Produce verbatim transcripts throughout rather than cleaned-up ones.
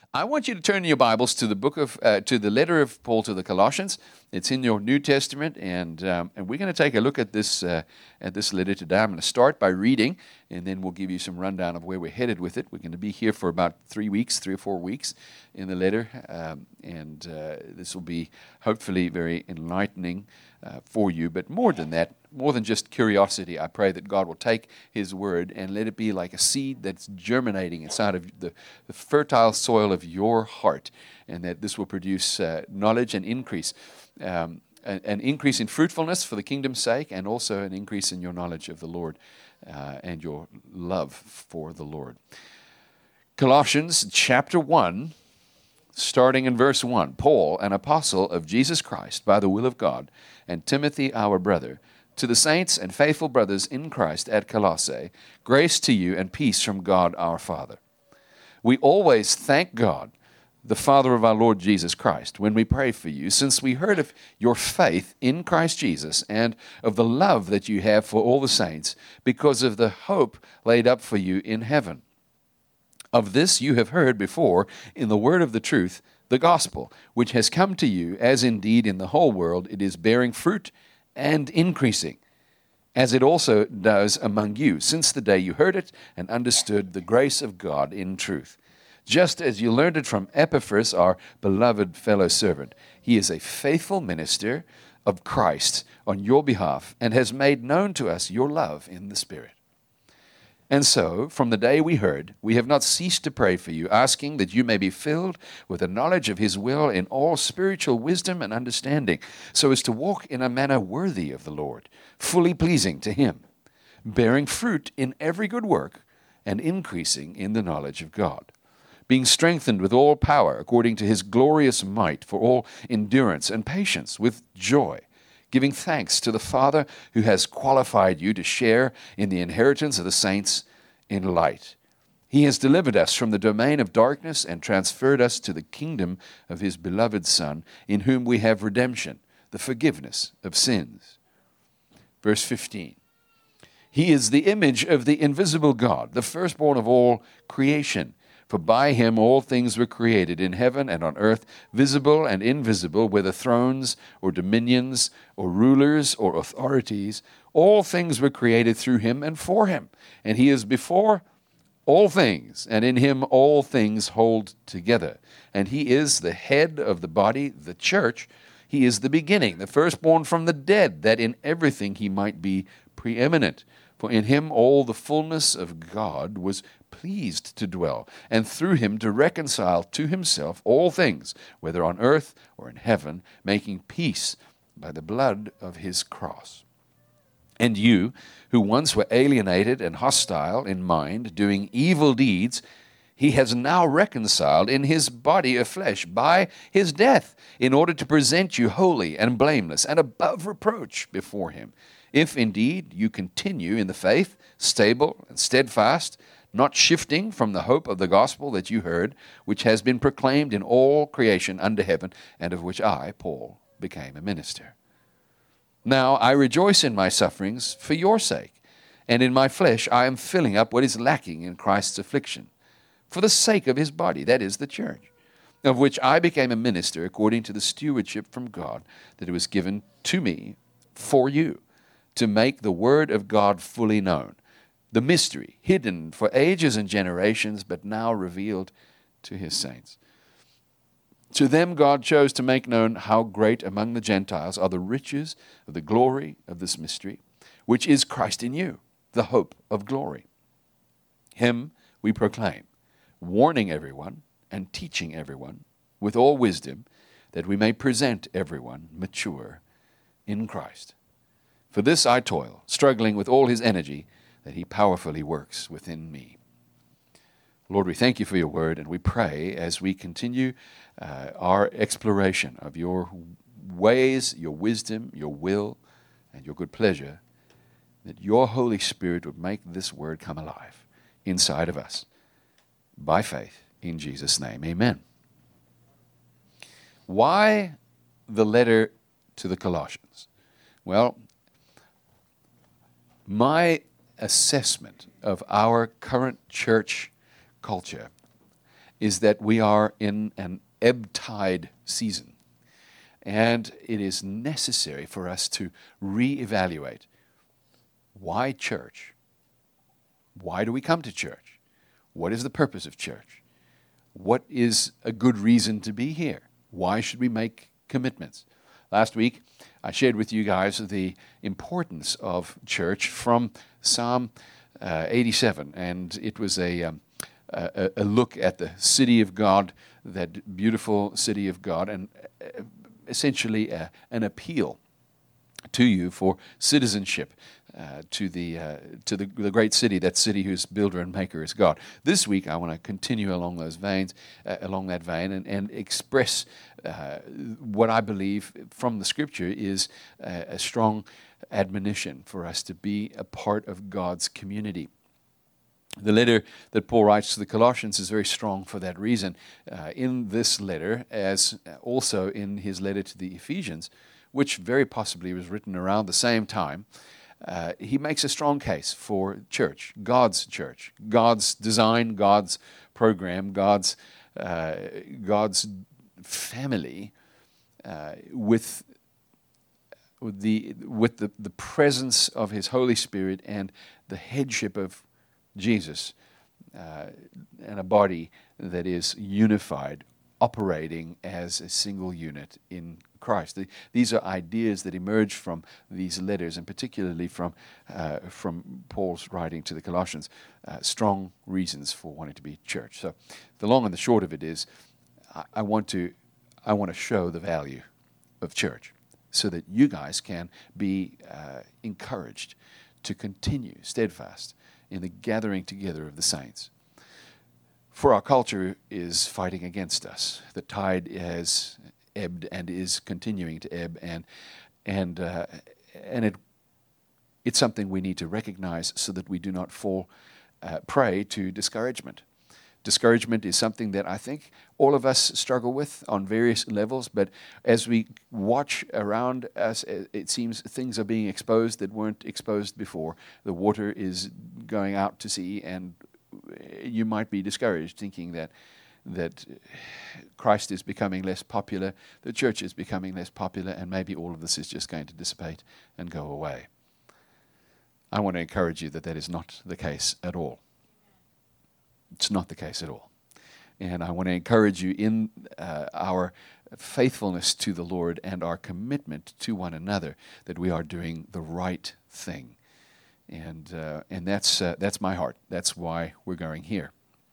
I want you to turn your Bibles to the book of uh, to the letter of Paul to the Colossians. It's in your New Testament, and um, and we're going to take a look at this uh, at this letter today. I'm going to start by reading, and then we'll give you some rundown of where we're headed with it. We're going to be here for about three weeks, three or four weeks in the letter, um, and uh, this will be hopefully very enlightening uh, for you. But more than that, more than just curiosity, I pray that God will take His word and let it be like a seed that's germinating inside of the, the fertile soil of your heart, and that this will produce uh, knowledge and increase, um, an, an increase in fruitfulness for the kingdom's sake, and also an increase in your knowledge of the Lord uh, and your love for the Lord. Colossians chapter one, starting in verse one. Paul, an apostle of Jesus Christ by the will of God, and Timothy, our brother, to the saints and faithful brothers in Christ at Colossae, grace to you and peace from God our Father. We always thank God, the Father of our Lord Jesus Christ, when we pray for you, since we heard of your faith in Christ Jesus and of the love that you have for all the saints, because of the hope laid up for you in heaven. Of this you have heard before in the word of the truth, the gospel, which has come to you, as indeed in the whole world it is bearing fruit and increasing, as it also does among you, since the day you heard it and understood the grace of God in truth. Just as you learned it from Epaphras, our beloved fellow servant. He is a faithful minister of Christ on your behalf and has made known to us your love in the Spirit. And so, from the day we heard, we have not ceased to pray for you, asking that you may be filled with the knowledge of His will in all spiritual wisdom and understanding, so as to walk in a manner worthy of the Lord, fully pleasing to Him, bearing fruit in every good work and increasing in the knowledge of God, being strengthened with all power according to His glorious might for all endurance and patience with joy, giving thanks to the Father who has qualified you to share in the inheritance of the saints in light. He has delivered us from the domain of darkness and transferred us to the kingdom of His beloved Son, in whom we have redemption, the forgiveness of sins. Verse fifteen. He is the image of the invisible God, the firstborn of all creation. For by Him all things were created in heaven and on earth, visible and invisible, whether thrones or dominions or rulers or authorities. All things were created through Him and for Him. And He is before all things, and in Him all things hold together. And He is the head of the body, the church. He is the beginning, the firstborn from the dead, that in everything He might be preeminent. For in Him all the fullness of God was pleased to dwell, and through Him to reconcile to Himself all things, whether on earth or in heaven, making peace by the blood of His cross. And you, who once were alienated and hostile in mind, doing evil deeds, He has now reconciled in His body of flesh by His death, in order to present you holy and blameless and above reproach before Him. If indeed you continue in the faith, stable and steadfast, not shifting from the hope of the gospel that you heard, which has been proclaimed in all creation under heaven, and of which I, Paul, became a minister. Now I rejoice in my sufferings for your sake, and in my flesh I am filling up what is lacking in Christ's affliction, for the sake of His body, that is, the church, of which I became a minister according to the stewardship from God that it was given to me for you, to make the word of God fully known, the mystery hidden for ages and generations, but now revealed to His saints. To them God chose to make known how great among the Gentiles are the riches of the glory of this mystery, which is Christ in you, the hope of glory. Him we proclaim, warning everyone and teaching everyone with all wisdom, that we may present everyone mature in Christ. For this I toil, struggling with all His energy, that He powerfully works within me. Lord, we thank You for Your word, and we pray as we continue uh, our exploration of Your ways, Your wisdom, Your will, and Your good pleasure, that Your Holy Spirit would make this word come alive inside of us by faith in Jesus' name. Amen. Why the letter to the Colossians? Well, my assessment of our current church culture is that we are in an ebb tide season. And it is necessary for us to reevaluate. Why church? Why do we come to church? What is the purpose of church? What is a good reason to be here? Why should we make commitments? Last week, I shared with you guys the importance of church from Psalm uh, eighty-seven, and it was a, um, a, a look at the city of God, that beautiful city of God, and uh, essentially uh, an appeal to you for citizenship uh, to the uh, to the, the great city, that city whose builder and maker is God. This week, I want to continue along those veins, uh, along that vein, and, and express uh, what I believe from the Scripture is a, a strong admonition for us to be a part of God's community. The letter that Paul writes to the Colossians is very strong for that reason. Uh, in this letter, as also in his letter to the Ephesians, which very possibly was written around the same time, uh, he makes a strong case for church, God's church, God's design, God's program, God's uh, God's family, uh, with with the with the, the presence of His Holy Spirit and the headship of Jesus, uh, and a body that is unified, operating as a single unit in Christ. The, these are ideas that emerge from these letters, and particularly from uh, from Paul's writing to the Colossians. Uh, strong reasons for wanting to be church. So, the long and the short of it is, I, I want to I want to show the value of church, so that you guys can be uh, encouraged to continue steadfast in the gathering together of the saints. For our culture is fighting against us. The tide has ebbed and is continuing to ebb, and and uh, and it it's something we need to recognize so that we do not fall uh, prey to discouragement. Discouragement is something that I think all of us struggle with on various levels, but as we watch around us, it seems things are being exposed that weren't exposed before. The water is going out to sea, and you might be discouraged, thinking that that Christ is becoming less popular, the church is becoming less popular, and maybe all of this is just going to dissipate and go away. I want to encourage you that that is not the case at all. It's not the case at all. And I want to encourage you in uh, our faithfulness to the Lord and our commitment to one another, that we are doing the right thing. And uh, and that's uh, that's my heart. That's why we're going here.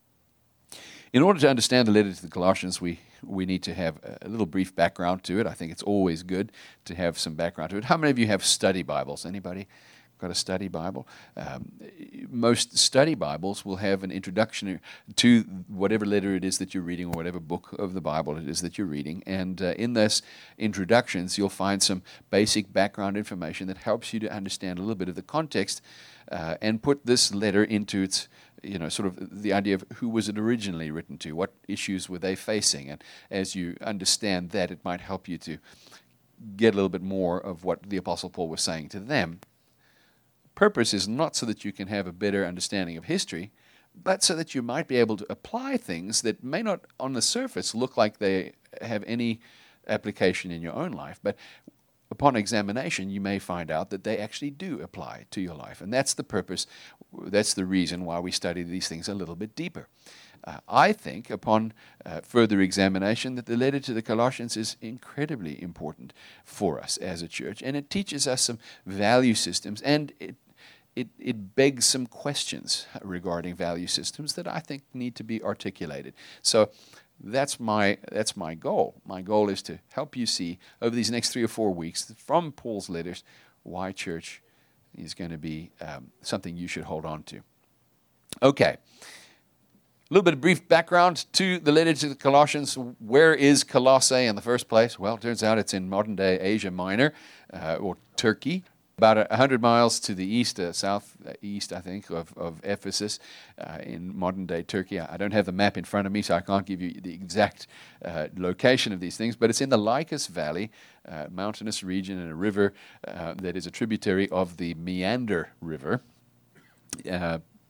In order to understand the letter to the Colossians, we, we need to have a little brief background to it. I think it's always good to have some background to it. How many of you have study Bibles? Anybody got a study Bible? Um, most study Bibles will have an introduction to whatever letter it is that you're reading, or whatever book of the Bible it is that you're reading. And uh, in those introductions, you'll find some basic background information that helps you to understand a little bit of the context uh, and put this letter into its, you know, sort of the idea of who was it originally written to, what issues were they facing. And as you understand that, it might help you to get a little bit more of what the Apostle Paul was saying to them. Purpose is not so that you can have a better understanding of history, but so that you might be able to apply things that may not on the surface look like they have any application in your own life, but upon examination you may find out that they actually do apply to your life. And that's the purpose, that's the reason why we study these things a little bit deeper. Uh, I think, upon uh, further examination, that the letter to the Colossians is incredibly important for us as a church, and it teaches us some value systems, and it It, it begs some questions regarding value systems that I think need to be articulated. So that's my that's my goal. My goal is to help you see over these next three or four weeks from Paul's letters why church is going to be um, something you should hold on to. Okay. A little bit of brief background to the letter to the Colossians. Where is Colossae in the first place? Well, it turns out it's in modern-day Asia Minor, uh, or Turkey. About one hundred miles to the east, uh, southeast, I think, of, of Ephesus, uh, in modern-day Turkey. I don't have the map in front of me, so I can't give you the exact uh, location of these things, but it's in the Lycus Valley, uh, mountainous region, and a river uh, that is a tributary of the Meander River. Uh,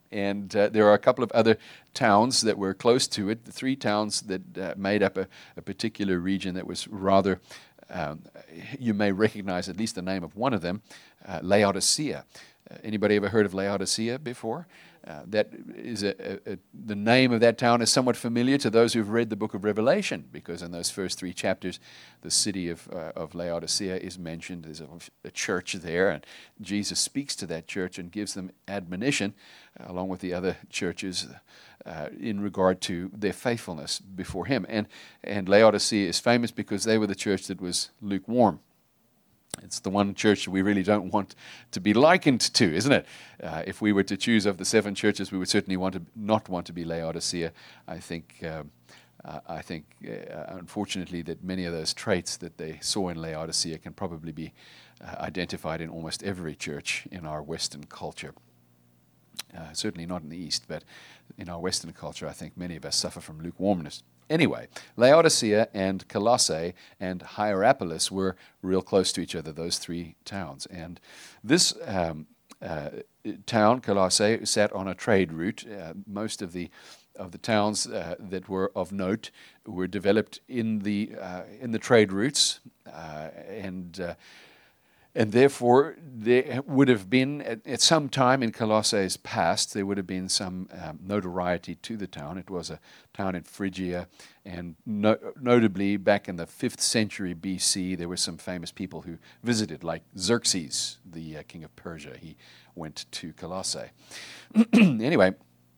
And uh, there are a couple of other towns that were close to it, the three towns that uh, made up a, a particular region that was rather, um, you may recognize at least the name of one of them, uh, Laodicea. Uh, anybody ever heard of Laodicea before? Uh, that is a, a, a, the name of that town is somewhat familiar to those who've read the book of Revelation, because in those first three chapters, the city of uh, of Laodicea is mentioned. There's a, a church there, and Jesus speaks to that church and gives them admonition, uh, along with the other churches, uh, in regard to their faithfulness before Him. And and Laodicea is famous because they were the church that was lukewarm. It's the one church we really don't want to be likened to, isn't it? Uh, if we were to choose of the seven churches, we would certainly want to not want to be Laodicea. I think, um, uh, I think, uh, unfortunately, that many of those traits that they saw in Laodicea can probably be uh, identified in almost every church in our Western culture. Uh, certainly not in the East, but in our Western culture, I think many of us suffer from lukewarmness. Anyway, Laodicea and Colossae and Hierapolis were real close to each other, those three towns. And this um, uh, town, Colossae, sat on a trade route. Uh, most of the of the towns uh, that were of note were developed in the uh, in the trade routes, uh, and uh, And therefore, there would have been, at, at some time in Colossae's past, there would have been some um, notoriety to the town. It was a town in Phrygia, and no, notably back in the fifth century B C, there were some famous people who visited, like Xerxes, the uh, king of Persia. He went to Colossae. Anyway,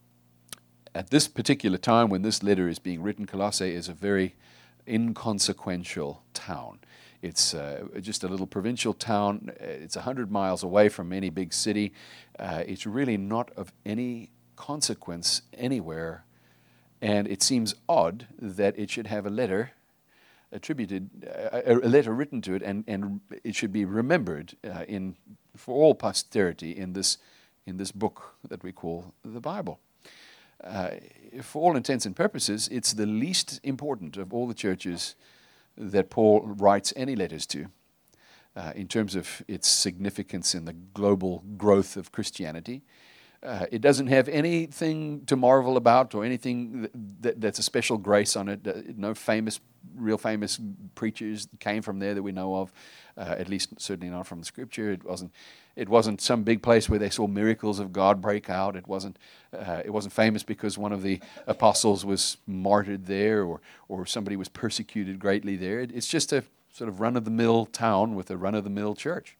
at this particular time when this letter is being written, Colossae is a very inconsequential town. It's uh, just a little provincial town. It's one hundred miles away from any big city. Uh, it's really not of any consequence anywhere. And it seems odd that it should have a letter attributed, uh, a letter written to it, and, and it should be remembered uh, in for all posterity in this in this book that we call the Bible. Uh, for all intents and purposes, it's the least important of all the churches that Paul writes any letters to, uh, in terms of its significance in the global growth of Christianity. Uh, it doesn't have anything to marvel about or anything that, that, that's a special grace on it. Uh, no famous, real famous preachers came from there that we know of, uh, at least certainly not from the Scripture. It wasn't. It wasn't some big place where they saw miracles of God break out. It wasn't. Uh, it wasn't famous because one of the apostles was martyred there, or or somebody was persecuted greatly there. It, it's just a sort of run-of-the-mill town with a run-of-the-mill church.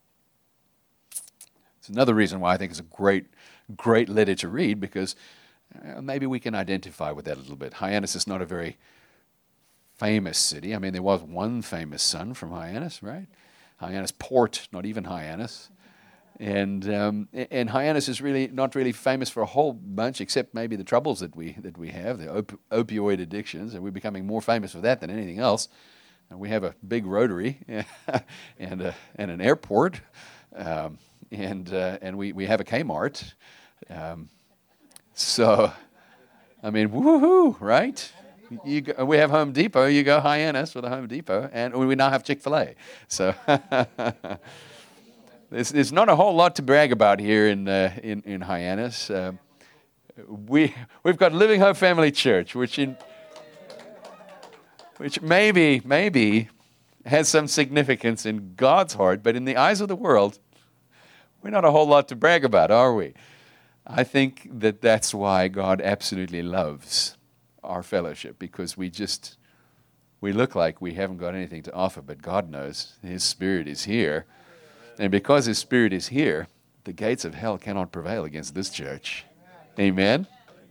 It's another reason why I think it's a great, great letter to read, because uh, maybe we can identify with that a little bit. Hyannis is not a very famous city. I mean, there was one famous son from Hyannis, right? Hyannis Port, not even Hyannis. And um, and Hyannis is really not really famous for a whole bunch, except maybe the troubles that we that we have, the op- opioid addictions, and we're becoming more famous for that than anything else. And we have a big rotary and a, and an airport, um, and uh, and we, we have a Kmart. Um, so, I mean, woohoo, right? You go, we have Home Depot. You go Hyannis with a Home Depot, and we now have Chick-fil-A. So. There's, there's not a whole lot to brag about here in uh, in, in Hyannis. Uh, we we've got Living Hope Family Church, which in which maybe maybe has some significance in God's heart, but in the eyes of the world, we're not a whole lot to brag about, are we? I think that that's why God absolutely loves our fellowship, because we just we look like we haven't got anything to offer, but God knows His Spirit is here. And because His Spirit is here, the gates of hell cannot prevail against this church. Amen?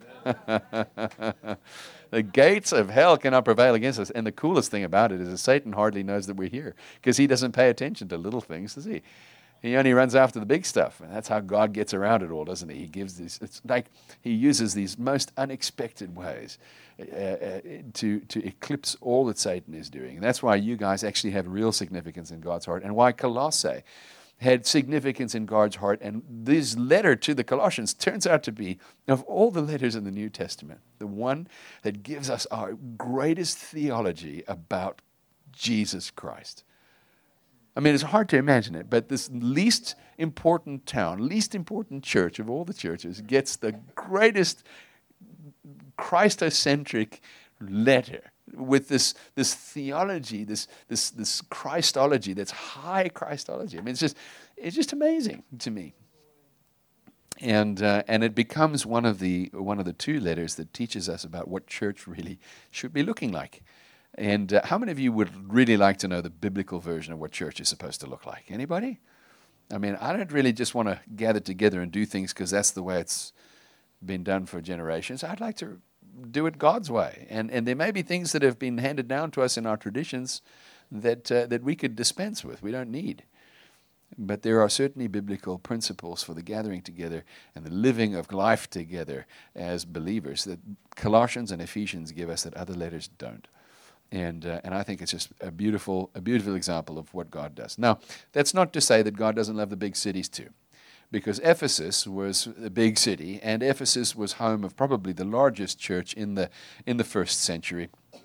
The gates of hell cannot prevail against us. And the coolest thing about it is that Satan hardly knows that we're here, because he doesn't pay attention to little things, does he? He only runs after the big stuff. And that's how God gets around it all, doesn't he? He gives these, it's like He uses these most unexpected ways uh, uh, to, to eclipse all that Satan is doing. And that's why you guys actually have real significance in God's heart, and why Colossae had significance in God's heart. And this letter to the Colossians turns out to be, of all the letters in the New Testament, the one that gives us our greatest theology about Jesus Christ. I mean, it's hard to imagine it, but this least important town, least important church of all the churches gets the greatest Christocentric letter with this this theology, this this this Christology, that's high Christology. I mean, it's just it's just amazing to me. And uh, and it becomes one of the one of the two letters that teaches us about what church really should be looking like. And uh, how many of you would really like to know the biblical version of what church is supposed to look like? Anybody? I mean, I don't really just want to gather together and do things because that's the way it's been done for generations. I'd like to do it God's way. And and there may be things that have been handed down to us in our traditions that uh, that we could dispense with. We don't need. But there are certainly biblical principles for the gathering together and the living of life together as believers that Colossians and Ephesians give us that other letters don't. And uh, and I think it's just a beautiful a beautiful example of what God does. Now, that's not to say that God doesn't love the big cities too, because Ephesus was a big city, and Ephesus was home of probably the largest church in the in the first century.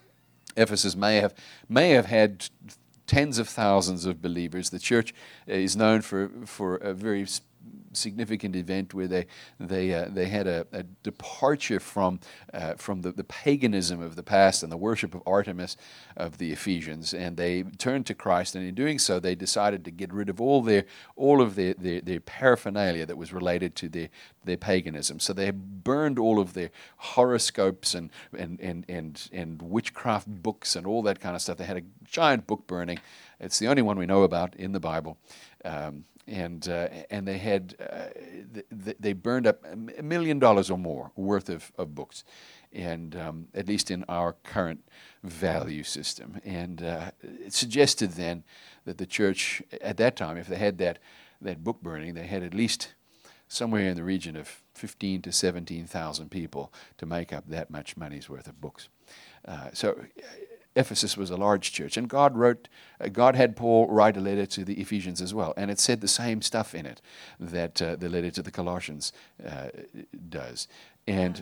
Ephesus may have may have had tens of thousands of believers. The church is known for for a very significant event where they they uh, they had a, a departure from uh, from the, the paganism of the past and the worship of Artemis of the Ephesians, and they turned to Christ. And in doing so, they decided to get rid of all their all of their, their, their paraphernalia that was related to their their paganism. So they burned all of their horoscopes and and and and, and witchcraft books and all that kind of stuff. They had a giant book burning. It's the only one we know about in the Bible. Um, And uh, and they had uh, th- they burned up a million dollars or more worth of, of books, and um, at least in our current value system. And uh, it suggested then that the church at that time, if they had that that book burning, they had at least somewhere in the region of fifteen to seventeen thousand people to make up that much money's worth of books. Uh, so. Ephesus was a large church, and God wrote, uh, God had Paul write a letter to the Ephesians as well, and it said the same stuff in it that uh, the letter to the Colossians uh, does. And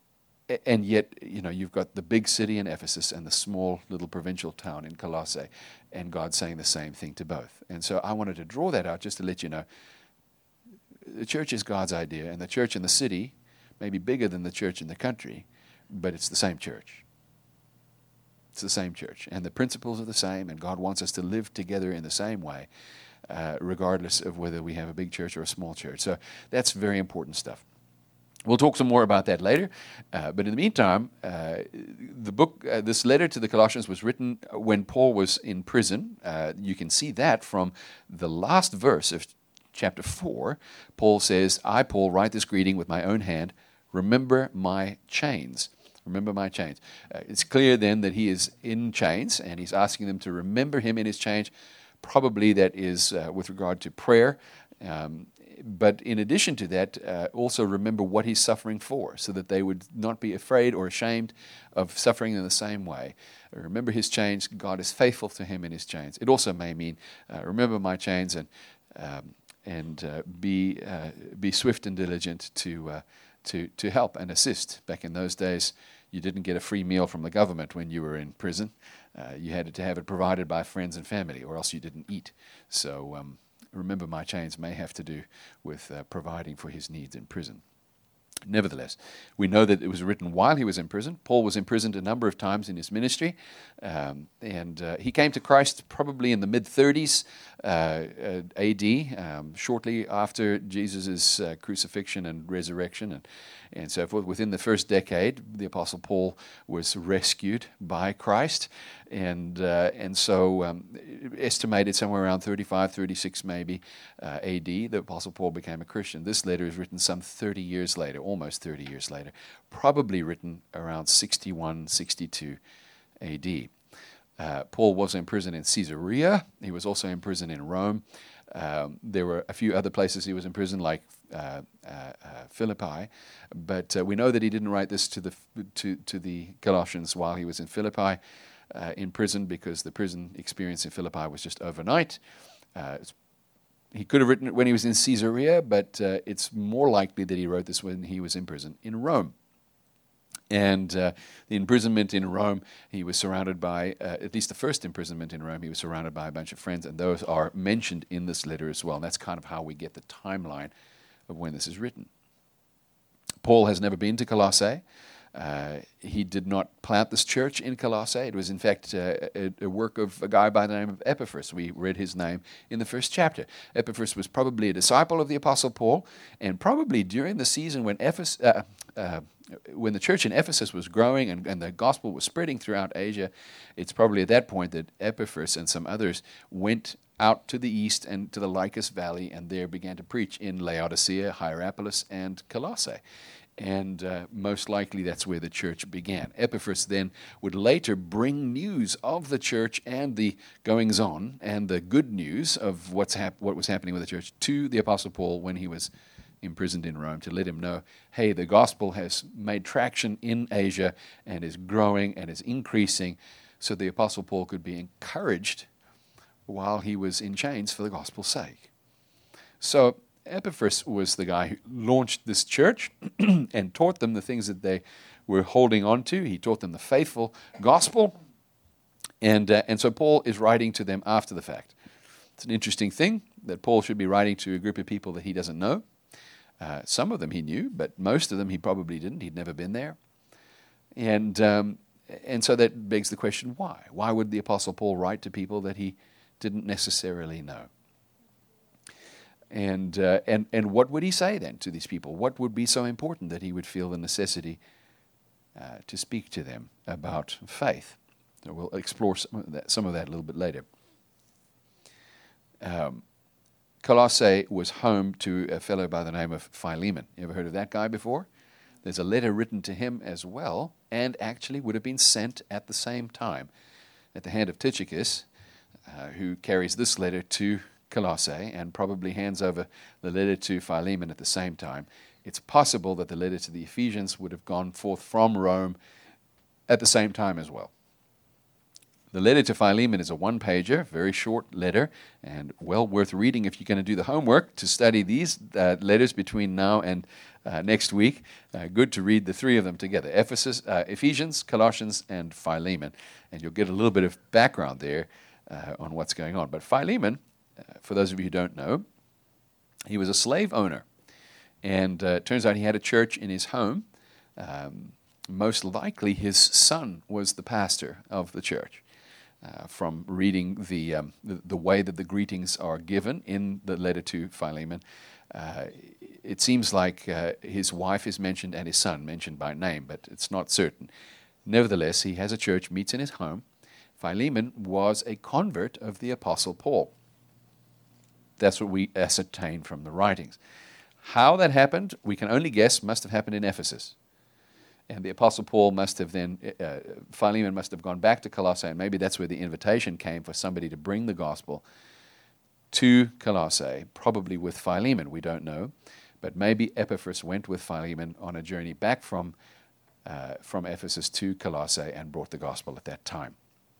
and yet, you know, you've got the big city in Ephesus and the small little provincial town in Colossae, and God's saying the same thing to both. And so I wanted to draw that out just to let you know, the church is God's idea, and the church in the city may be bigger than the church in the country, but it's the same church. It's the same church, and the principles are the same, and God wants us to live together in the same way, uh, regardless of whether we have a big church or a small church. So that's very important stuff. We'll talk some more about that later, uh, but in the meantime, uh, the book, uh, this letter to the Colossians was written when Paul was in prison. Uh, you can see that from the last verse of chapter four. Paul says, I, Paul, write this greeting with my own hand. Remember my chains. Remember my chains. Uh, it's clear then that he is in chains, and he's asking them to remember him in his chains. Probably that is uh, with regard to prayer. Um, but in addition to that, uh, also remember what he's suffering for, so that they would not be afraid or ashamed of suffering in the same way. Remember his chains. God is faithful to him in his chains. It also may mean, uh, remember my chains, and um, and uh, be uh, be swift and diligent to uh, to to help and assist. Back in those days, you didn't get a free meal from the government when you were in prison. Uh, you had to have it provided by friends and family, or else you didn't eat. So um, remember my chains may have to do with uh, providing for his needs in prison. Nevertheless, we know that it was written while he was in prison. Paul was imprisoned a number of times in his ministry, um, and uh, he came to Christ probably in the mid-thirties uh, uh, A D, um, shortly after Jesus' uh, crucifixion and resurrection, and, and so forth. Within the first decade, the Apostle Paul was rescued by Christ, and uh, and so um, estimated somewhere around thirty-five, thirty-six maybe uh, A D, the Apostle Paul became a Christian. This letter is written some thirty years later, almost thirty years later, probably written around sixty-one, sixty-two A D. Uh, Paul was in prison in Caesarea. He was also in prison in Rome. Um, there were a few other places he was in prison, like uh, uh, uh, Philippi, but uh, we know that he didn't write this to the to to the Colossians while he was in Philippi uh, in prison, because the prison experience in Philippi was just overnight. Uh, he could have written it when he was in Caesarea, but uh, it's more likely that he wrote this when he was in prison in Rome. And uh, the imprisonment in Rome, he was surrounded by, uh, at least the first imprisonment in Rome, he was surrounded by a bunch of friends, and those are mentioned in this letter as well. And that's kind of how we get the timeline of when this is written. Paul has never been to Colossae. Uh, he did not plant this church in Colossae. It was, in fact, uh, a, a work of a guy by the name of Epaphras. We read his name in the first chapter. Epaphras was probably a disciple of the Apostle Paul, and probably during the season when Ephes, uh, uh, when the church in Ephesus was growing and, and the gospel was spreading throughout Asia, it's probably at that point that Epaphras and some others went out to the east and to the Lycus Valley, and there began to preach in Laodicea, Hierapolis, and Colossae. And uh, most likely that's where the church began. Epaphras then would later bring news of the church and the goings-on and the good news of what's hap- what was happening with the church to the Apostle Paul when he was imprisoned in Rome, to let him know, hey, the gospel has made traction in Asia and is growing and is increasing, so the Apostle Paul could be encouraged while he was in chains for the gospel's sake. So Epaphras was the guy who launched this church and taught them the things that they were holding on to. He taught them the faithful gospel. And, uh, and so Paul is writing to them after the fact. It's an interesting thing that Paul should be writing to a group of people that he doesn't know. Uh, some of them he knew, but most of them he probably didn't. He'd never been there. And, um, and so that begs the question, why? Why would the Apostle Paul write to people that he didn't necessarily know? And, uh, and, and what would he say then to these people? What would be so important that he would feel the necessity uh, to speak to them about faith? So we'll explore some of that, some of that a little bit later. Um, Colossae was home to a fellow by the name of Philemon. You ever heard of that guy before? There's a letter written to him as well, and actually would have been sent at the same time at the hand of Tychicus, uh, who carries this letter to Colossae and probably hands over the letter to Philemon at the same time. It's possible that the letter to the Ephesians would have gone forth from Rome at the same time as well. The letter to Philemon is a one-pager, very short letter, and well worth reading if you're going to do the homework to study these uh, letters between now and uh, next week. Uh, good to read the three of them together, Ephesus, uh, Ephesians, Colossians, and Philemon, and you'll get a little bit of background there uh, on what's going on. But Philemon, uh, for those of you who don't know, he was a slave owner, and uh, it turns out he had a church in his home. Um, most likely his son was the pastor of the church. Uh, from reading the, um, the the way that the greetings are given in the letter to Philemon, uh, it seems like uh, his wife is mentioned and his son mentioned by name, but it's not certain. Nevertheless, he has a church, meets in his home. Philemon was a convert of the Apostle Paul. That's what we ascertain from the writings. How that happened, we can only guess, must have happened in Ephesus. And the Apostle Paul must have then, uh, Philemon must have gone back to Colossae, and maybe that's where the invitation came for somebody to bring the gospel to Colossae, probably with Philemon, we don't know. But maybe Epaphras went with Philemon on a journey back from, uh, from Ephesus to Colossae and brought the gospel at that time.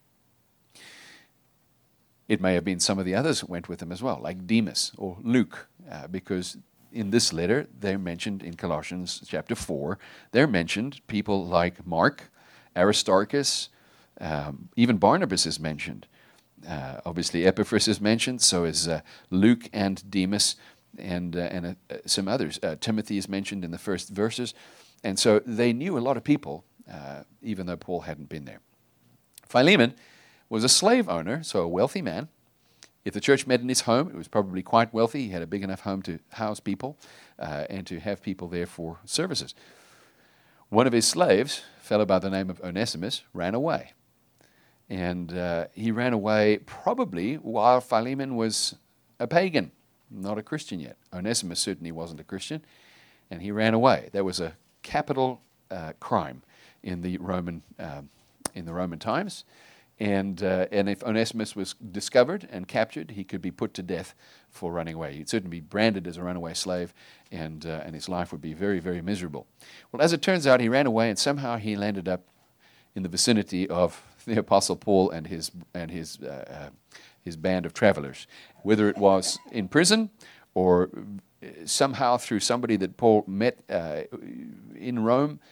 It may have been some of the others who went with him as well, like Demas or Luke, uh, because in this letter, they're mentioned in Colossians chapter four. They're mentioned people like Mark, Aristarchus, um, even Barnabas is mentioned. Uh, obviously, Epaphras is mentioned, so is uh, Luke and Demas and, uh, and uh, some others. Uh, Timothy is mentioned in the first verses. And so they knew a lot of people, uh, even though Paul hadn't been there. Philemon was a slave owner, so a wealthy man. If the church met in his home, it was probably quite wealthy. He had a big enough home to house people uh, and to have people there for services. One of his slaves, a fellow by the name of Onesimus, ran away. And uh, he ran away probably while Philemon was a pagan, not a Christian yet. Onesimus certainly wasn't a Christian, and he ran away. That was a capital uh, crime in the Roman uh, in the Roman times. And uh, and if Onesimus was discovered and captured, he could be put to death for running away. He'd certainly be branded as a runaway slave, and uh, and his life would be very, very miserable. Well, as it turns out, he ran away, and somehow he landed up in the vicinity of the Apostle Paul and his and his uh, uh, his band of travelers. Whether it was in prison or somehow through somebody that Paul met uh, in Rome,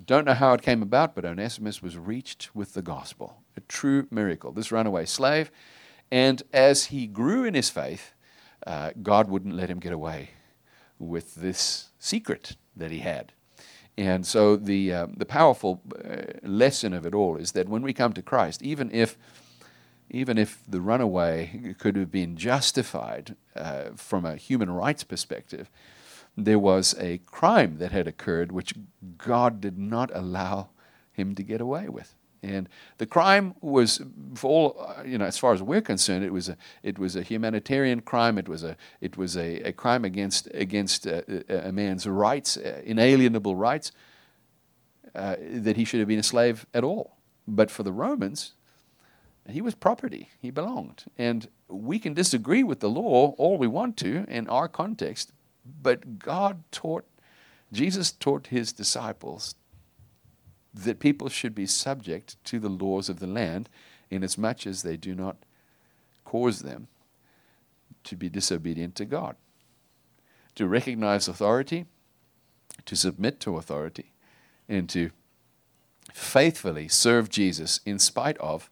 Don't know how it came about, but Onesimus was reached with the gospel. A true miracle. This runaway slave. And as he grew in his faith, uh, God wouldn't let him get away with this secret that he had. And so the uh, the powerful uh, lesson of it all is that when we come to Christ, even if even if the runaway could have been justified uh, from a human rights perspective, there was a crime that had occurred which God did not allow him to get away with. And the crime was, for all, you know, as far as we're concerned, it was a it was a humanitarian crime. It was a it was a, a crime against against uh, a man's rights, uh, inalienable rights, uh, that he should have been a slave at all. But for the Romans, he was property. He belonged. And we can disagree with the law all we want to in our context, but God taught, Jesus taught his disciples that people should be subject to the laws of the land inasmuch as they do not cause them to be disobedient to God. To recognize authority, to submit to authority, and to faithfully serve Jesus in spite of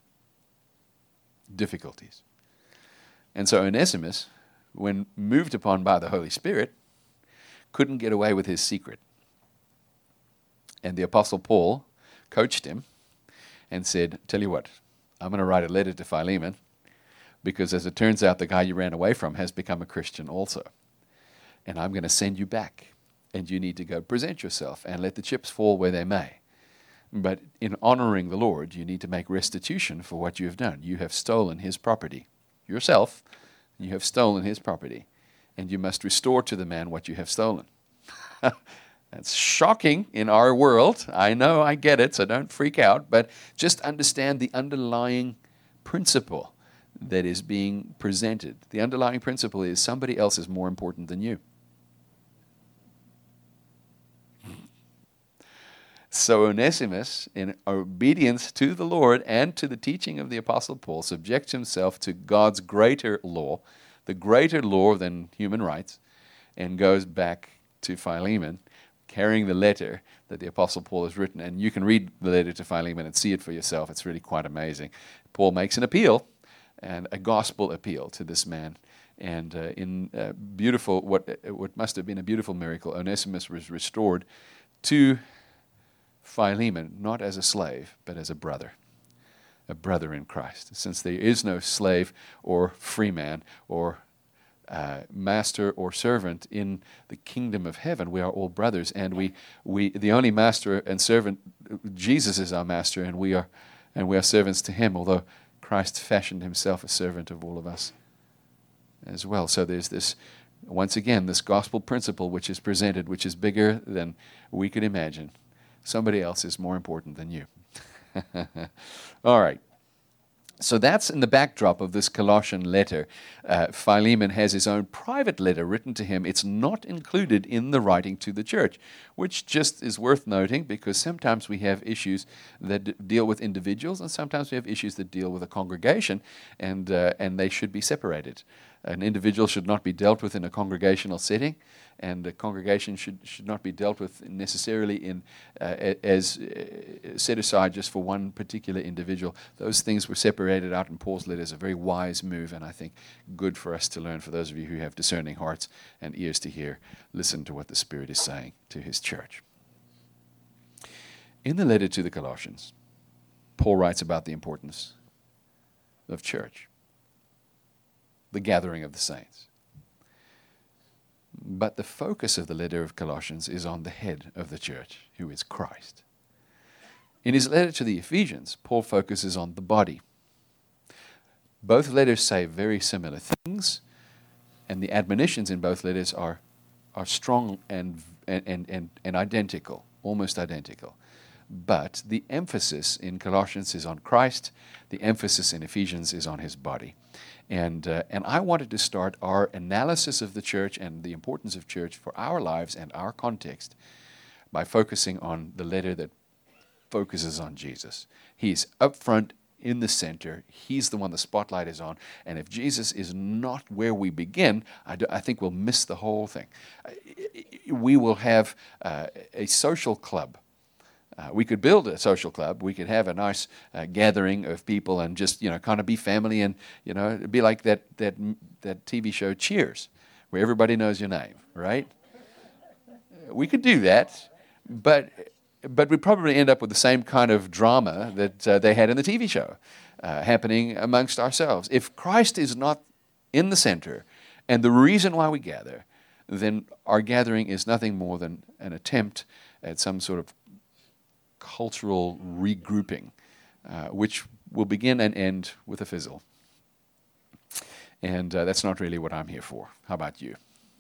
difficulties. And so Onesimus, when moved upon by the Holy Spirit, couldn't get away with his secret. And the Apostle Paul coached him and said, tell you what, I'm going to write a letter to Philemon, because as it turns out, the guy you ran away from has become a Christian also. And I'm going to send you back, and you need to go present yourself and let the chips fall where they may. But in honoring the Lord, you need to make restitution for what you have done. You have stolen his property yourself. You have stolen his property, and you must restore to the man what you have stolen. That's shocking in our world. I know, I get it, so don't freak out. But just understand the underlying principle that is being presented. The underlying principle is somebody else is more important than you. So Onesimus, in obedience to the Lord and to the teaching of the Apostle Paul, subjects himself to God's greater law, the greater law than human rights, and goes back to Philemon, carrying the letter that the Apostle Paul has written. And you can read the letter to Philemon and see it for yourself. It's really quite amazing. Paul makes an appeal, and a gospel appeal to this man. And uh, in uh, beautiful, what what must have been a beautiful miracle, Onesimus was restored to Philemon, not as a slave, but as a brother, a brother in Christ. Since there is no slave or free man or uh, master or servant in the kingdom of heaven, we are all brothers, and we, we the only master and servant, Jesus is our master, and we are and we are servants to him, although Christ fashioned himself a servant of all of us as well. So there's this, once again, this gospel principle which is presented, which is bigger than we could imagine. Somebody else is more important than you. All right. So that's in the backdrop of this Colossian letter. Uh, Philemon has his own private letter written to him. It's not included in the writing to the church, which just is worth noting, because sometimes we have issues that d- deal with individuals, and sometimes we have issues that deal with a congregation, and uh, and they should be separated. An individual should not be dealt with in a congregational setting, and a congregation should should not be dealt with necessarily in uh, as uh, set aside just for one particular individual. Those things were separated out in Paul's letters, a very wise move, and I think good for us to learn. For those of you who have discerning hearts and ears to hear, listen to what the Spirit is saying to his church. In the letter to the Colossians, Paul writes about the importance of church, the gathering of the saints. But the focus of the letter of Colossians is on the head of the church, who is Christ. In his letter to the Ephesians, Paul focuses on the body. Both letters say very similar things, and the admonitions in both letters are, are strong and, and, and, and identical, almost identical. But the emphasis in Colossians is on Christ. The emphasis in Ephesians is on his body. And uh, and I wanted to start our analysis of the church and the importance of church for our lives and our context by focusing on the letter that focuses on Jesus. He's up front in the center. He's the one the spotlight is on. And if Jesus is not where we begin, I, do, I think we'll miss the whole thing. We will have uh, a social club Uh, we could build a social club. We could have a nice uh, gathering of people and just, you know, kind of be family and, you know, it'd be like that, that, that T V show Cheers, where everybody knows your name, right? We could do that, but but we'd probably end up with the same kind of drama that uh, they had in the T V show uh, happening amongst ourselves. If Christ is not in the center and the reason why we gather, then our gathering is nothing more than an attempt at some sort of cultural regrouping, uh, which will begin and end with a fizzle. And uh, that's not really what I'm here for. How about you?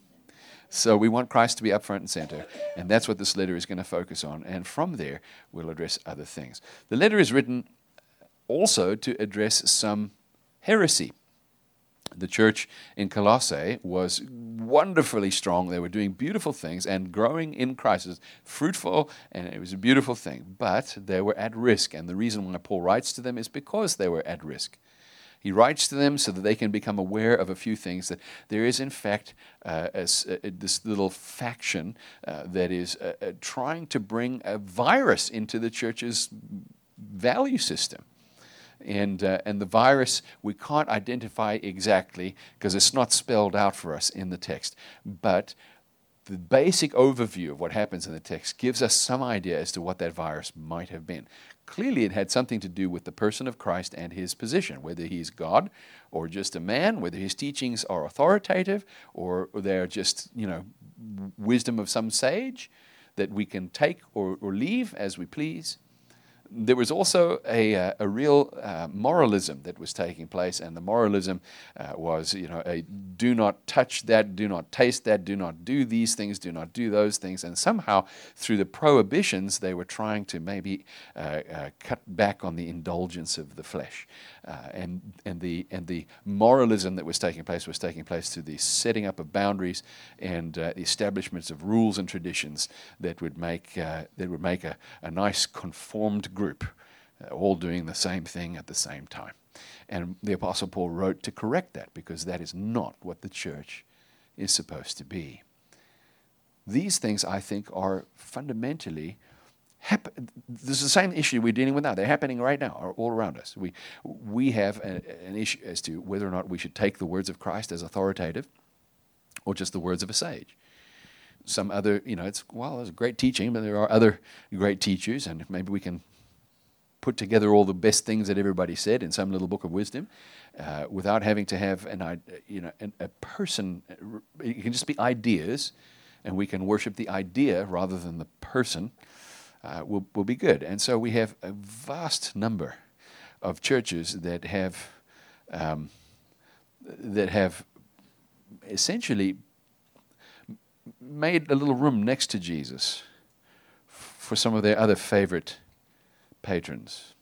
So we want Christ to be up front and center, and that's what this letter is going to focus on. And from there, we'll address other things. The letter is written also to address some heresy. The church in Colossae was wonderfully strong. They were doing beautiful things and growing in Christ. It was fruitful, and it was a beautiful thing. But they were at risk, and the reason why Paul writes to them is because they were at risk. He writes to them so that they can become aware of a few things, that there is, in fact, uh, a, a, this little faction uh, that is uh, uh, trying to bring a virus into the church's value system. And, uh, and the virus we can't identify exactly because it's not spelled out for us in the text. But the basic overview of what happens in the text gives us some idea as to what that virus might have been. Clearly, it had something to do with the person of Christ and his position, whether he's God or just a man, whether his teachings are authoritative or they're just, you know, wisdom of some sage that we can take or, or leave as we please. There was also a, uh, a real uh, moralism that was taking place, and the moralism uh, was, you know, a do not touch that, do not taste that, do not do these things, do not do those things. And somehow, through the prohibitions, they were trying to maybe uh, uh, cut back on the indulgence of the flesh. Uh, and and the and the moralism that was taking place was taking place through the setting up of boundaries and uh, the establishments of rules and traditions that would make uh, that would make a, a nice conformed group, uh, all doing the same thing at the same time. And the Apostle Paul wrote to correct that, because that is not what the church is supposed to be. These things, I think, are fundamentally Hap- this is the same issue we're dealing with now. They're happening right now, all around us. We we have a, an issue as to whether or not we should take the words of Christ as authoritative, or just the words of a sage. Some other, you know, it's well, it's a great teaching, but there are other great teachers, and maybe we can put together all the best things that everybody said in some little book of wisdom, uh, without having to have an, you know, an, a person. It can just be ideas, and we can worship the idea rather than the person. Uh, will will be good. And so we have a vast number of churches that have um, that have essentially made a little room next to Jesus for some of their other favorite patrons,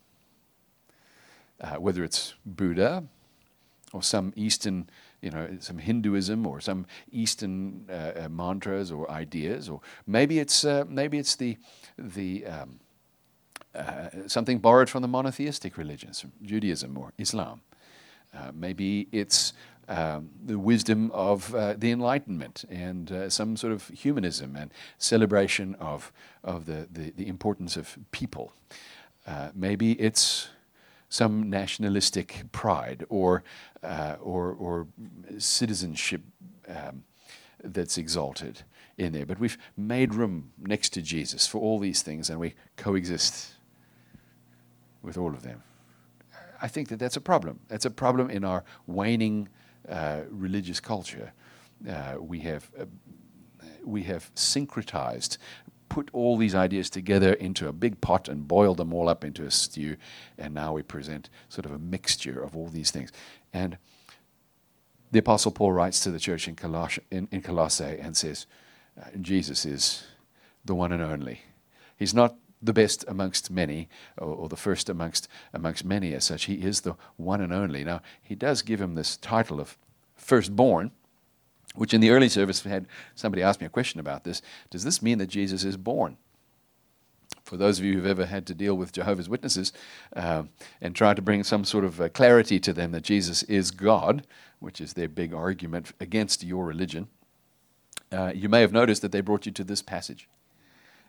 uh, whether it's Buddha or some Eastern, you know, some Hinduism or some Eastern uh, uh, mantras or ideas, or maybe it's uh, maybe it's the the um, uh, something borrowed from the monotheistic religions, from Judaism or Islam. Uh, maybe it's um, the wisdom of uh, the Enlightenment and uh, some sort of humanism and celebration of of the the, the importance of people. Uh, maybe it's some nationalistic pride or uh, or, or citizenship um, that's exalted in there. But we've made room next to Jesus for all these things, and we coexist with all of them. I think that that's a problem. That's a problem in our waning uh, religious culture. Uh, we have uh, we have syncretized, put all these ideas together into a big pot and boiled them all up into a stew, and now we present sort of a mixture of all these things. And the Apostle Paul writes to the church in, Coloss- in, in Colossae and says, uh, Jesus is the one and only. He's not the best amongst many, or, or the first amongst amongst many as such. He is the one and only. Now, he does give him this title of firstborn, which in the early service had somebody ask me a question about this. Does this mean that Jesus is born? For those of you who've ever had to deal with Jehovah's Witnesses uh, and tried to bring some sort of uh, clarity to them that Jesus is God, which is their big argument against your religion, uh, you may have noticed that they brought you to this passage.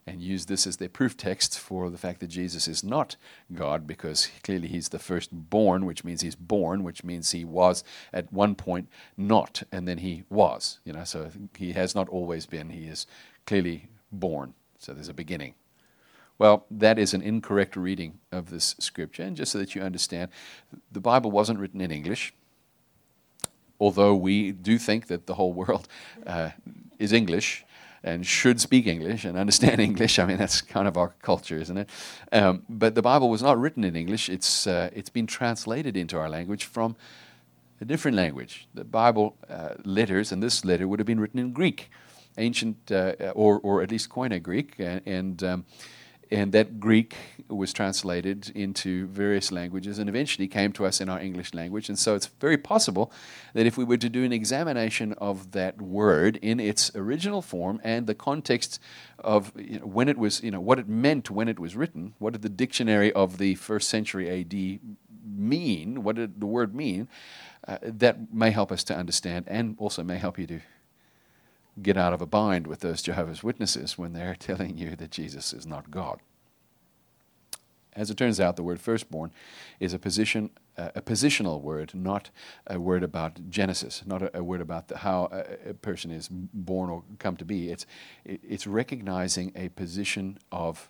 and use this as their proof text for the fact that Jesus is not God, because clearly he's the firstborn, which means he's born, which means he was at one point not, and then he was. You know, so he has not always been. He is clearly born. So there's a beginning. Well, that is an incorrect reading of this scripture. And just so that you understand, the Bible wasn't written in English, although we do think that the whole world uh, is English and should speak English and understand English. I mean, that's kind of our culture, isn't it? Um, but the Bible was not written in English. It's, uh, it's been translated into our language from a different language. The Bible uh, letters, and this letter would have been written in Greek, ancient, uh, or, or at least Koine Greek, and, and um, And that Greek was translated into various languages and eventually came to us in our English language. And so it's very possible that if we were to do an examination of that word in its original form and the context of, you know, when it was, you know, what it meant when it was written, what did the dictionary of the first century A D mean, what did the word mean, uh, that may help us to understand and also may help you to get out of a bind with those Jehovah's Witnesses when they're telling you that Jesus is not God. As it turns out, the word firstborn is a position, uh, a positional word, not a word about Genesis, not a, a word about the, how a, a person is born or come to be. It's, it, it's recognizing a position of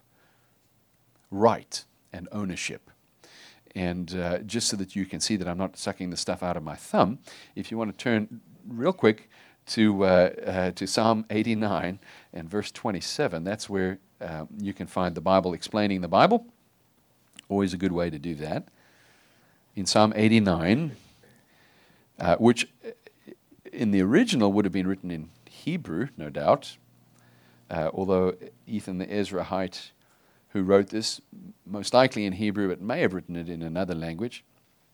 right and ownership. And uh, just so that you can see that I'm not sucking the stuff out of my thumb, if you want to turn real quick to uh, uh, to Psalm eighty-nine and verse twenty-seven. That's where uh, you can find the Bible explaining the Bible. Always a good way to do that. In Psalm eighty-nine, uh, which in the original would have been written in Hebrew, no doubt, uh, although Ethan the Ezrahite who wrote this, most likely in Hebrew, but may have written it in another language.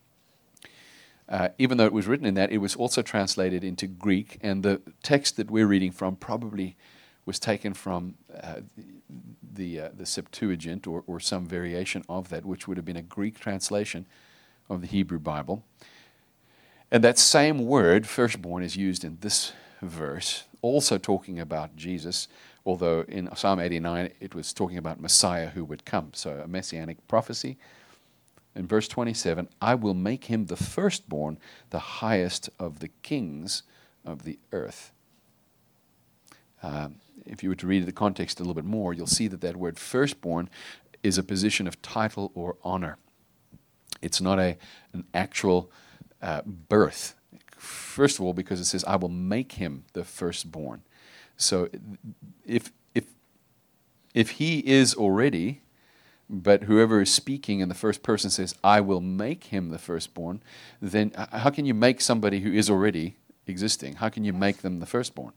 Uh, even though it was written in that, it was also translated into Greek, and the text that we're reading from probably was taken from uh, the the, uh, the Septuagint or, or some variation of that, which would have been a Greek translation of the Hebrew Bible. And that same word, firstborn, is used in this verse, also talking about Jesus, although in Psalm eighty-nine it was talking about Messiah who would come, so a messianic prophecy. In verse twenty-seven, I will make him the firstborn, the highest of the kings of the earth. Um, if you were to read the context a little bit more, you'll see that that word firstborn is a position of title or honor. It's not a an actual uh, birth. First of all, because it says, I will make him the firstborn. So if if if he is already, but whoever is speaking in the first person says, I will make him the firstborn, then how can you make somebody who is already existing? How can you make them the firstborn?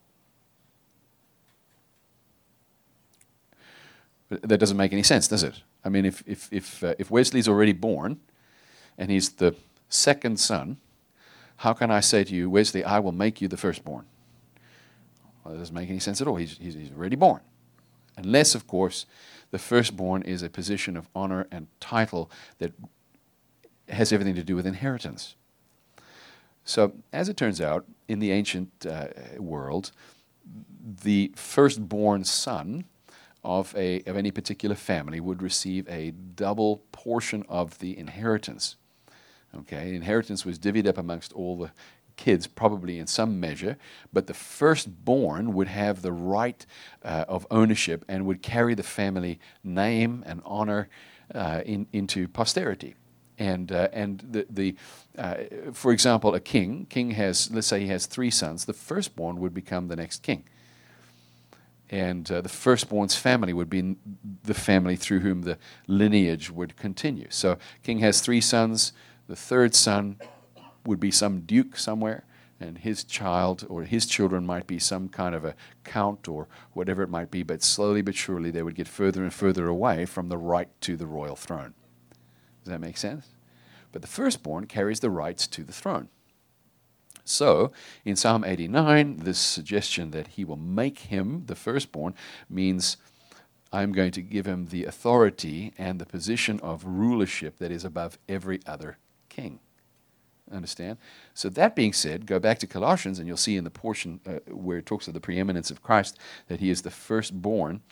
That doesn't make any sense, does it? I mean, if if if uh, if Wesley's already born, and he's the second son, how can I say to you, Wesley, I will make you the firstborn? Well, that doesn't make any sense at all. He's he's, he's already born, unless, of course, the firstborn is a position of honor and title that has everything to do with inheritance. So, as it turns out, in the ancient uh, world, the firstborn son of a of any particular family would receive a double portion of the inheritance. Okay, inheritance was divvied up amongst all the kids, probably in some measure, but the firstborn would have the right uh, of ownership and would carry the family name and honor uh, in, into posterity. And uh, and the the uh, for example, a king king has, let's say he has three sons. The firstborn would become the next king, and uh, the firstborn's family would be the family through whom the lineage would continue. So, king has three sons. The third son would be some duke somewhere, and his child or his children might be some kind of a count or whatever it might be, but slowly but surely they would get further and further away from the right to the royal throne. Does that make sense? But the firstborn carries the rights to the throne. So, in Psalm eighty-nine, this suggestion that he will make him the firstborn means I'm going to give him the authority and the position of rulership that is above every other king. Understand? So that being said, go back to Colossians and you'll see in the portion uh, where it talks of the preeminence of Christ that he is the firstborn.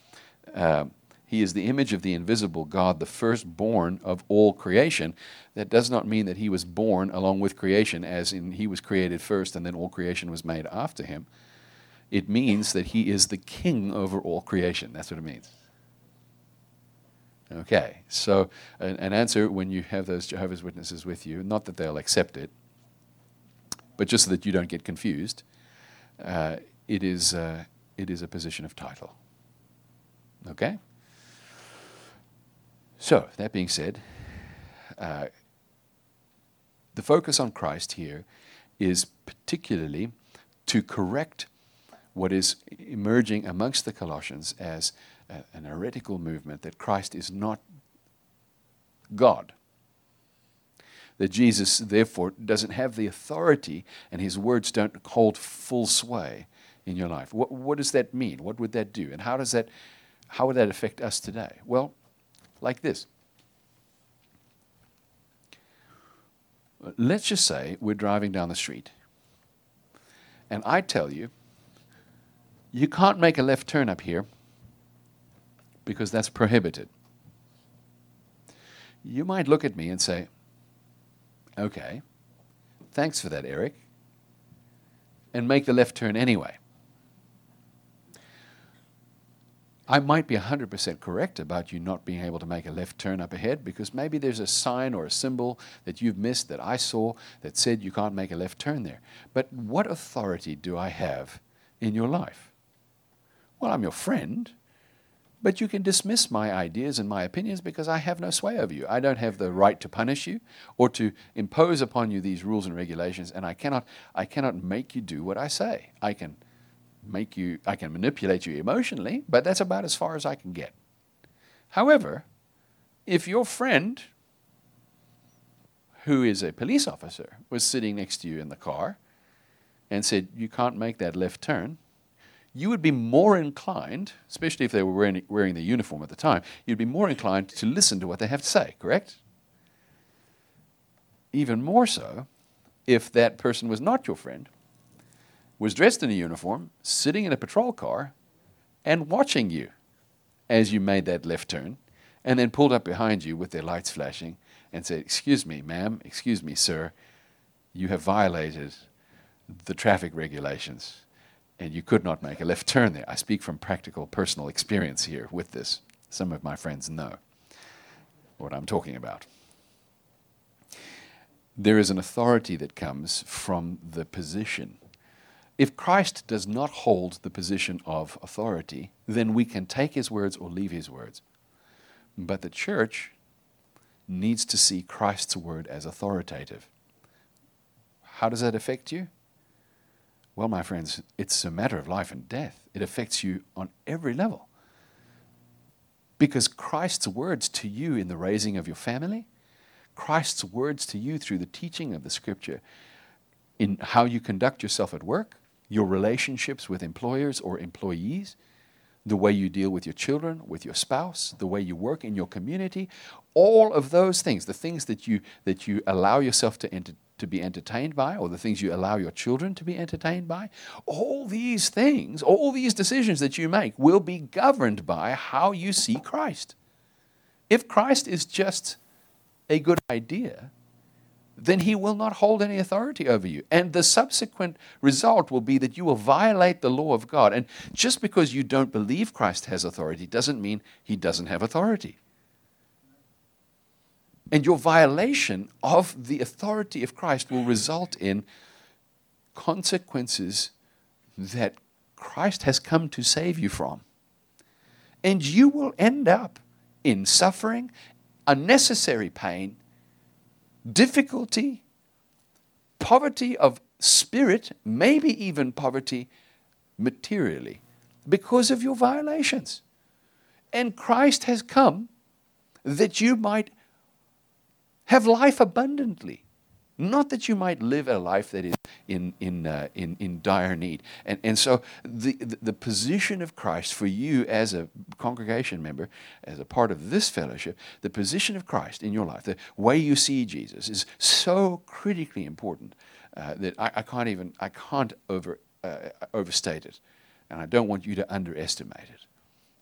Um, he is the image of the invisible God, the firstborn of all creation. That does not mean that he was born along with creation, as in he was created first and then all creation was made after him. It means that he is the king over all creation. That's what it means. Okay, so an, an answer when you have those Jehovah's Witnesses with you, not that they'll accept it, but just so that you don't get confused, uh, it is uh, it is a position of title. Okay? So, that being said, uh, the focus on Christ here is particularly to correct what is emerging amongst the Colossians as a, an heretical movement that Christ is not God. That Jesus, therefore, doesn't have the authority and his words don't hold full sway in your life. What, what does that mean? What would that do? And how does that, how would that affect us today? Well, like this. Let's just say we're driving down the street and I tell you, you can't make a left turn up here because that's prohibited. You might look at me and say, okay, thanks for that, Eric, and make the left turn anyway. I might be one hundred percent correct about you not being able to make a left turn up ahead because maybe there's a sign or a symbol that you've missed that I saw that said you can't make a left turn there. But what authority do I have in your life? Well, I'm your friend, but you can dismiss my ideas and my opinions because I have no sway over you. I don't have the right to punish you or to impose upon you these rules and regulations, and I cannot, I cannot make you do what I say. I can make you, I can manipulate you emotionally, but that's about as far as I can get. However, if your friend, who is a police officer, was sitting next to you in the car and said, you can't make that left turn, you would be more inclined, especially if they were wearing, wearing the uniform at the time, you'd be more inclined to listen to what they have to say, correct? Even more so if that person was not your friend, was dressed in a uniform, sitting in a patrol car, and watching you as you made that left turn, and then pulled up behind you with their lights flashing and said, excuse me, ma'am, excuse me, sir, you have violated the traffic regulations, and you could not make a left turn there. I speak from practical, personal experience here with this. Some of my friends know what I'm talking about. There is an authority that comes from the position. If Christ does not hold the position of authority, then we can take his words or leave his words. But the church needs to see Christ's word as authoritative. How does that affect you? Well, my friends, it's a matter of life and death. It affects you on every level. Because Christ's words to you in the raising of your family, Christ's words to you through the teaching of the Scripture, in how you conduct yourself at work, your relationships with employers or employees, the way you deal with your children, with your spouse, the way you work in your community, all of those things, the things that you that you allow yourself to enter, to be entertained by, or the things you allow your children to be entertained by, all these things, all these decisions that you make will be governed by how you see Christ. If Christ is just a good idea, then he will not hold any authority over you. And the subsequent result will be that you will violate the law of God. And just because you don't believe Christ has authority doesn't mean he doesn't have authority. And your violation of the authority of Christ will result in consequences that Christ has come to save you from. And you will end up in suffering, unnecessary pain, difficulty, poverty of spirit, maybe even poverty materially, because of your violations. And Christ has come that you might have life abundantly, not that you might live a life that is in in uh, in, in dire need. And and so the, the the position of Christ for you as a congregation member, as a part of this fellowship, the position of Christ in your life, the way you see Jesus, is so critically important uh, that I, I can't even I can't over uh, overstate it, and I don't want you to underestimate it.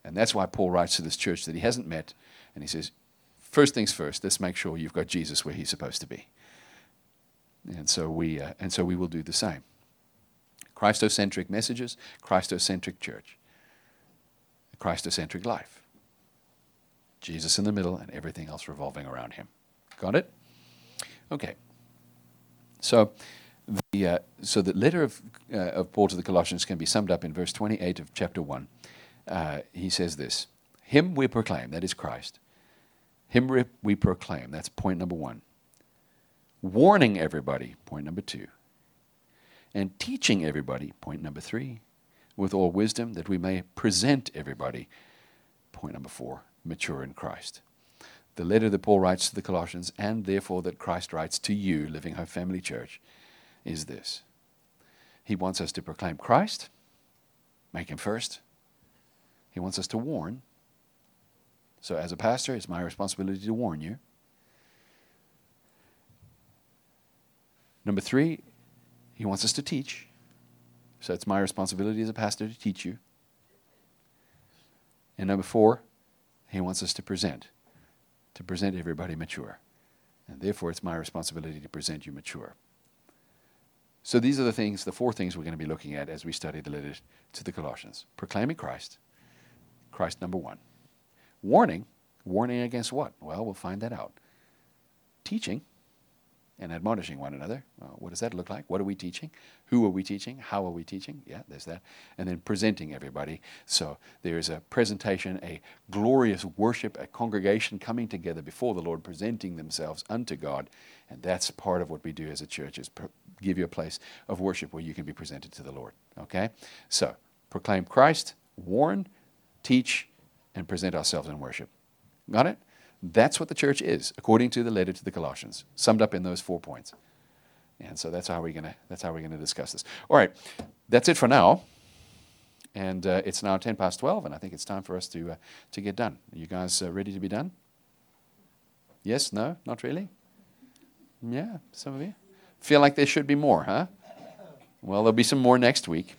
And that's why Paul writes to this church that he hasn't met, and he says, first things first, let's make sure you've got Jesus where he's supposed to be. And so we, uh, and so we will do the same. Christocentric messages, Christocentric church, Christocentric life. Jesus in the middle and everything else revolving around him. Got it? Okay. So the uh, so the letter of uh, of Paul to the Colossians can be summed up in verse twenty-eight of chapter one. Uh, he says this: Him we proclaim, that is Christ. Him we, we proclaim, that's point number one. Warning everybody, point number two. And teaching everybody, point number three, with all wisdom, that we may present everybody, point number four, mature in Christ. The letter that Paul writes to the Colossians, and therefore that Christ writes to you, Living Hope Family Church, is this. He wants us to proclaim Christ, make him first. He wants us to warn. So as a pastor, it's my responsibility to warn you. Number three, he wants us to teach. So it's my responsibility as a pastor to teach you. And number four, he wants us to present, to present everybody mature. And therefore, it's my responsibility to present you mature. So these are the things, the four things we're going to be looking at as we study the letter to the Colossians. Proclaiming Christ, Christ number one. Warning, warning against what? Well, we'll find that out. Teaching and admonishing one another. Well, what does that look like? What are we teaching? Who are we teaching? How are we teaching? Yeah, there's that. And then presenting everybody. So there is a presentation, a glorious worship, a congregation coming together before the Lord, presenting themselves unto God. And that's part of what we do as a church, is pro- give you a place of worship where you can be presented to the Lord. Okay? So, proclaim Christ, warn, teach, and present ourselves in worship. Got it? That's what the church is, according to the letter to the Colossians, summed up in those four points. And so that's how we're gonna that's how we're gonna discuss this. All right, that's it for now. And uh, it's now ten past twelve, and I think it's time for us to uh, to get done. Are you guys uh, ready to be done? Yes? No? Not really? Yeah, some of you feel like there should be more, huh? Well, there'll be some more next week.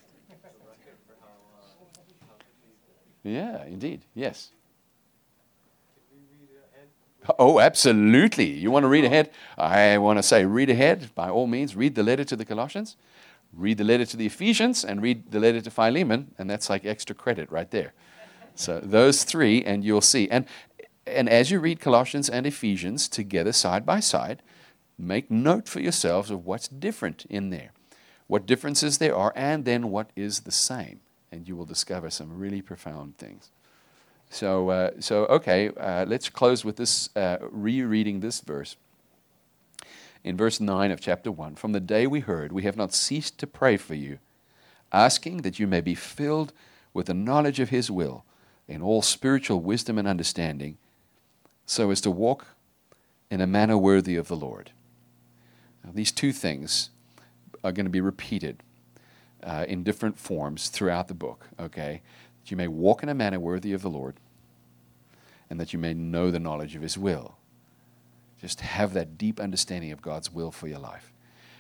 Yeah, indeed. Yes. Oh, absolutely. You want to read ahead? I want to say read ahead. By all means, read the letter to the Colossians, read the letter to the Ephesians, and read the letter to Philemon, and that's like extra credit right there. So those three, and you'll see. And, and as you read Colossians and Ephesians together side by side, make note for yourselves of what's different in there, what differences there are, and then what is the same. And you will discover some really profound things. So, uh, so okay, uh, let's close with this, uh, rereading this verse. In verse nine of chapter one, from the day we heard, we have not ceased to pray for you, asking that you may be filled with the knowledge of his will in all spiritual wisdom and understanding, so as to walk in a manner worthy of the Lord. Now, these two things are going to be repeated uh, in different forms throughout the book, okay? That you may walk in a manner worthy of the Lord, and that you may know the knowledge of his will. Just have that deep understanding of God's will for your life.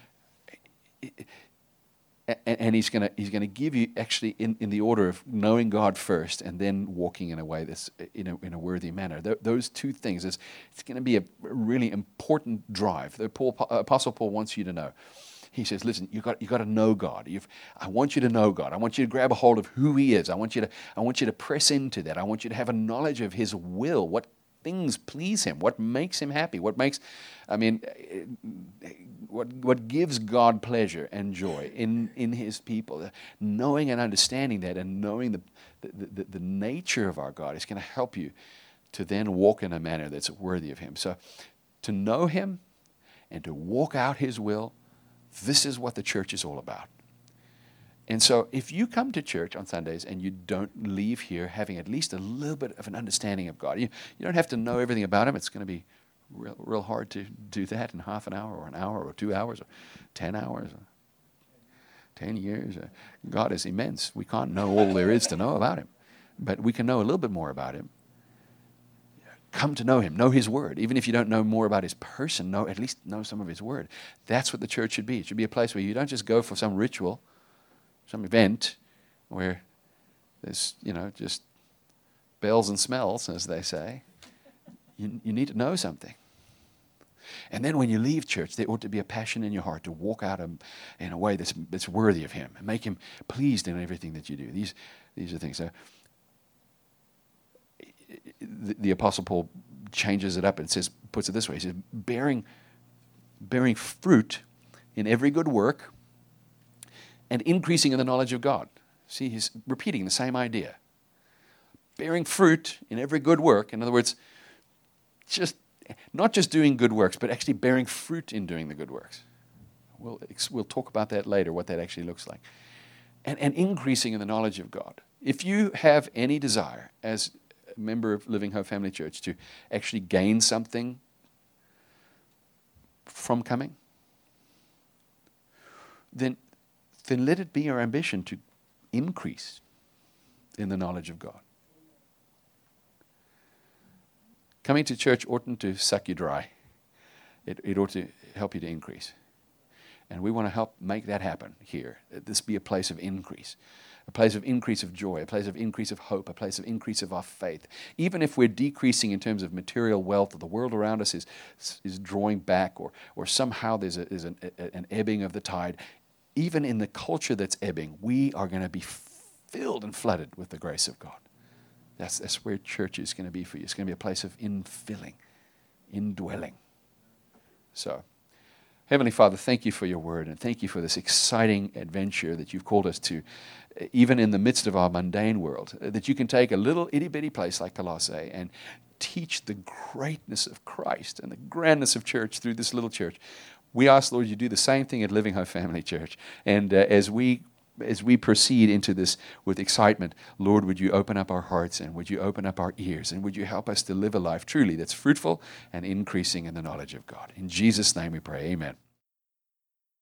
And he's going to he's going to give you, actually, in, in the order of knowing God first and then walking in a way that's in a, in a worthy manner. Th- those two things, is it's going to be a really important drive that Paul, Apostle Paul wants you to know. He says, listen, you've got, you've got to know God. You've, I want you to know God. I want you to grab a hold of who he is. I want you to I want you to press into that. I want you to have a knowledge of his will, what things please him, what makes him happy, what makes, I mean, what what gives God pleasure and joy in, in his people. Knowing and understanding that, and knowing the, the, the, the nature of our God is going to help you to then walk in a manner that's worthy of him. So to know him and to walk out his will, this is what the church is all about. And so if you come to church on Sundays and you don't leave here having at least a little bit of an understanding of God, you, you don't have to know everything about him. It's going to be real, real hard to do that in half an hour or an hour or two hours or ten hours or ten years. God is immense. We can't know all there is to know about him, but we can know a little bit more about him. Come to know him, know his word. Even if you don't know more about his person, know at least know some of his word. That's what the church should be. It should be a place where you don't just go for some ritual, some event where there's, you know, just bells and smells, as they say. You, you need to know something. And then when you leave church, there ought to be a passion in your heart to walk out in a way that's, that's worthy of Him and make Him pleased in everything that you do. These, these are things. So the, the Apostle Paul changes it up and says, puts it this way. He says, bearing, bearing fruit in every good work and increasing in the knowledge of God. See, he's repeating the same idea. Bearing fruit in every good work. In other words, just not just doing good works, but actually bearing fruit in doing the good works. We'll, we'll talk about that later, what that actually looks like. And, and increasing in the knowledge of God. If you have any desire as a member of Living Hope Family Church to actually gain something from coming, then, then let it be your ambition to increase in the knowledge of God. Coming to church oughtn't to suck you dry. It, it ought to help you to increase. And we want to help make that happen here. That this be a place of increase. A place of increase of joy, a place of increase of hope, a place of increase of our faith. Even if we're decreasing in terms of material wealth, or the world around us is, is drawing back, or, or somehow there's, a, there's an, a, an ebbing of the tide, even in the culture that's ebbing, we are going to be filled and flooded with the grace of God. That's, that's where church is going to be for you. It's going to be a place of infilling, indwelling. So, Heavenly Father, thank you for your word, and thank you for this exciting adventure that you've called us to, even in the midst of our mundane world, that you can take a little itty-bitty place like Colossae and teach the greatness of Christ and the grandness of church through this little church. We ask, Lord, you do the same thing at Living Hope Family Church. And uh, as we As we proceed into this with excitement, Lord, would you open up our hearts, and would you open up our ears, and would you help us to live a life truly that's fruitful and increasing in the knowledge of God. In Jesus' name we pray, amen.